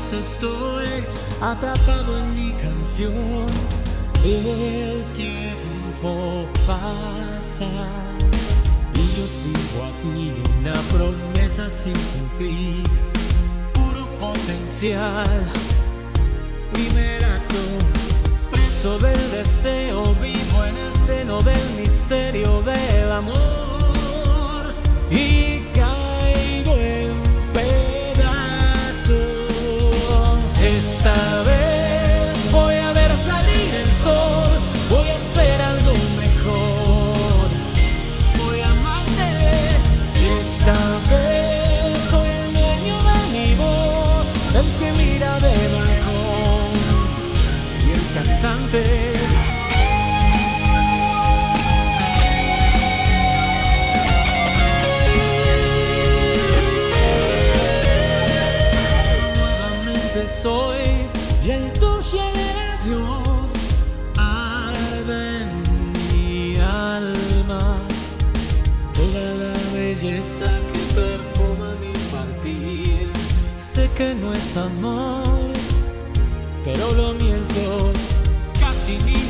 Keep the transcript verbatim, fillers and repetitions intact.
vez estoy atrapado en mi canción. El tiempo pasa y yo sigo aquí, una promesa sin cumplir, puro potencial. Primer acto, preso del deseo, vivo en el seno del misterio del amor y caigo en pedazos. Esta vez voy a ver salir el sol, voy a hacer algo mejor, voy a amarte. Esta vez soy el dueño de mi voz, el que mira de balcón y el cantante. Soy y el turgio de Dios arde en mi alma, toda la belleza que perfuma mi partir. Sé que no es amor, pero lo miento casi ni